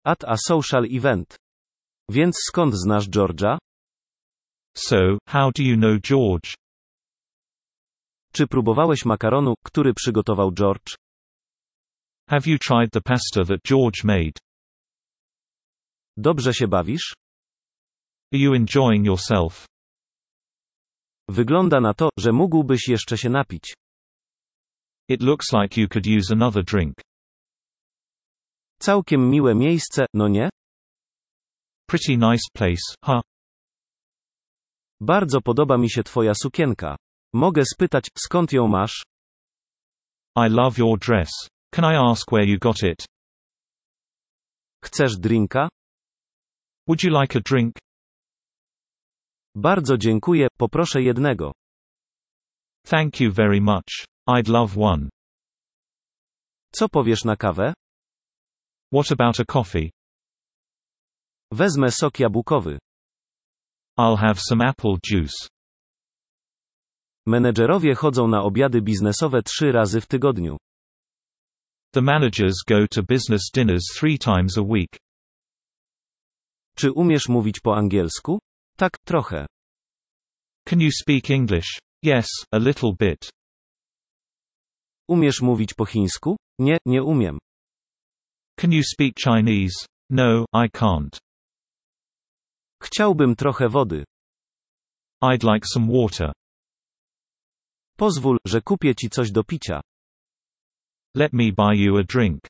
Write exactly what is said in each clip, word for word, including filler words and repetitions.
At a social event. Więc skąd znasz George'a? So, how do you know George? Czy próbowałeś makaronu, który przygotował George? Have you tried the pasta that George made? Dobrze się bawisz? Are you enjoying yourself? Wygląda na to, że mógłbyś jeszcze się napić. It looks like you could use another drink. Całkiem miłe miejsce, no nie? Pretty nice place, huh? Bardzo podoba mi się twoja sukienka. Mogę spytać, skąd ją masz? I love your dress. Can I ask where you got it? Chcesz drinka? Would you like a drink? Bardzo dziękuję, poproszę jednego. Thank you very much. I'd love one. Co powiesz na kawę? What about a coffee? Wezmę sok jabłkowy. I'll have some apple juice. Menedżerowie chodzą na obiady biznesowe trzy razy w tygodniu. The managers go to business dinners three times a week. Czy umiesz mówić po angielsku? Tak, trochę. Can you speak English? Yes, a little bit. Umiesz mówić po chińsku? Nie, nie umiem. Can you speak Chinese? No, I can't. Chciałbym trochę wody. I'd like some water. Pozwól, że kupię ci coś do picia. Let me buy you a drink.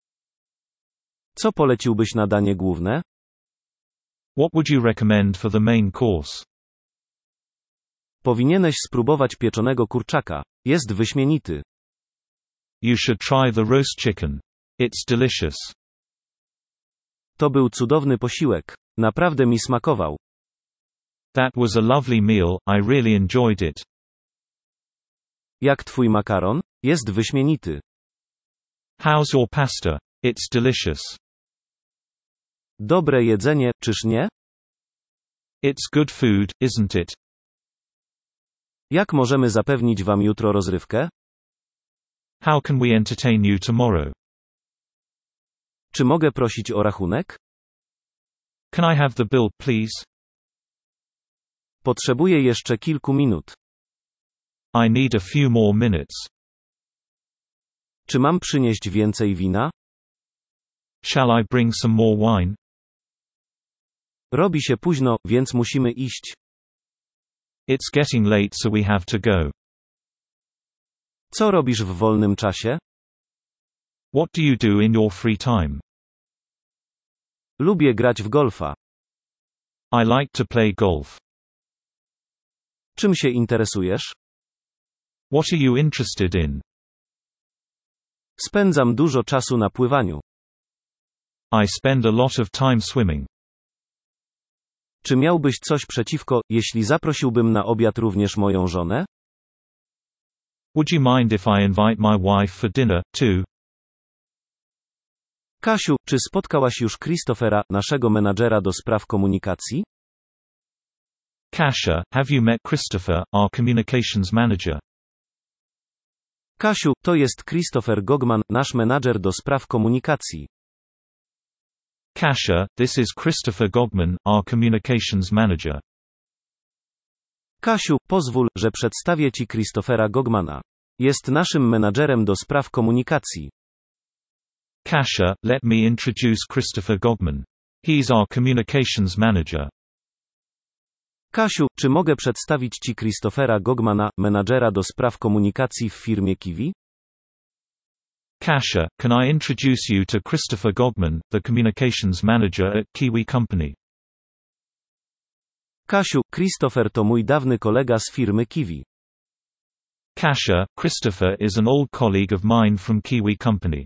Co poleciłbyś na danie główne? What would you recommend for the main course? Powinieneś spróbować pieczonego kurczaka. Jest wyśmienity. You should try the roast chicken. It's delicious. To był cudowny posiłek. Naprawdę mi smakował. That was a lovely meal, I really enjoyed it. Jak twój makaron? Jest wyśmienity. How's your pasta? It's delicious. Dobre jedzenie, czyż nie? It's good food, isn't it? Jak możemy zapewnić wam jutro rozrywkę? How can we entertain you tomorrow? Czy mogę prosić o rachunek? Can I have the bill, please? Potrzebuję jeszcze kilku minut. I need a few more minutes. Czy mam przynieść więcej wina? Shall I bring some more wine? Robi się późno, więc musimy iść. It's getting late, so we have to go. Co robisz w wolnym czasie? What do you do in your free time? Lubię grać w golfa. I like to play golf. Czym się interesujesz? What are you interested in? Spędzam dużo czasu na pływaniu. I spend a lot of time swimming. Czy miałbyś coś przeciwko, jeśli zaprosiłbym na obiad również moją żonę? Would you mind if I invite my wife for dinner, too? Kasiu, czy spotkałaś już Christophera, naszego menadżera do spraw komunikacji? Kasia, have you met Christopher, our communications manager? Kasiu, to jest Christopher Gogman, nasz menadżer do spraw komunikacji. Kasia, this is Christopher Gogman, our communications manager. Kasiu, pozwól, że przedstawię ci Christophera Gogmana. Jest naszym menadżerem do spraw komunikacji. Kasia, let me introduce Christopher Gogman. He's our communications manager. Kasiu, czy mogę przedstawić ci Christophera Gogmana, menadżera do spraw komunikacji w firmie Kiwi? Kasia, can I introduce you to Christopher Gogman, the communications manager at Kiwi Company? Kasiu, Christopher to mój dawny kolega z firmy Kiwi. Kasia, Christopher is an old colleague of mine from Kiwi Company.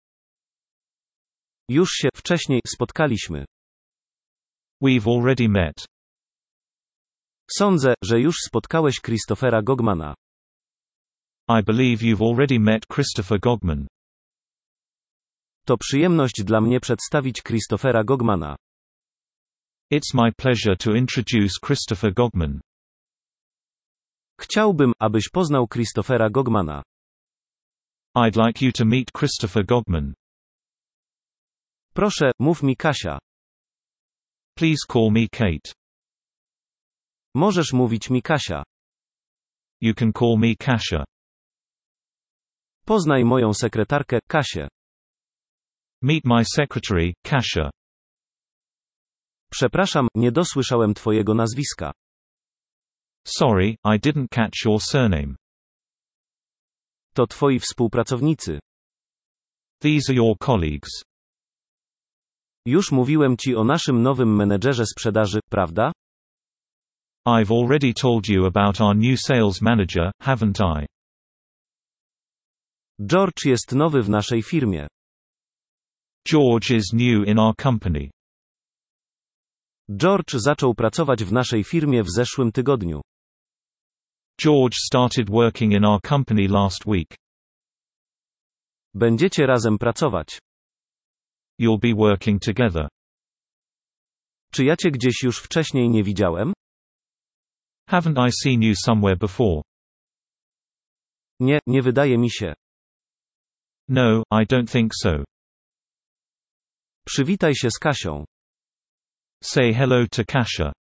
Już się wcześniej spotkaliśmy. We've already met. Sądzę, że już spotkałeś Christophera Gogmana. I believe you've already met Christopher Gogman. To przyjemność dla mnie przedstawić Christophera Gogmana. It's my pleasure to introduce Christopher Gogman. Chciałbym, abyś poznał Christophera Gogmana. I'd like you to meet Christopher Gogman. Proszę, mów mi Kasia. Please call me Kate. Możesz mówić mi Kasia. You can call me Kasia. Poznaj moją sekretarkę, Kasię. Meet my secretary, Kasia. Przepraszam, nie dosłyszałem twojego nazwiska. Sorry, I didn't catch your surname. To twoi współpracownicy. These are your colleagues. Już mówiłem ci o naszym nowym menedżerze sprzedaży, prawda? I've already told you about our new sales manager, haven't I? George jest nowy w naszej firmie. George is new in our company. George zaczął pracować w naszej firmie w zeszłym tygodniu. George started working in our company last week. Będziecie razem pracować. You'll be working together. Czy ja cię gdzieś już wcześniej nie widziałem? Haven't I seen you somewhere before? Nie, nie wydaje mi się. No, I don't think so. Przywitaj się z Kasią. Say hello to Kasia.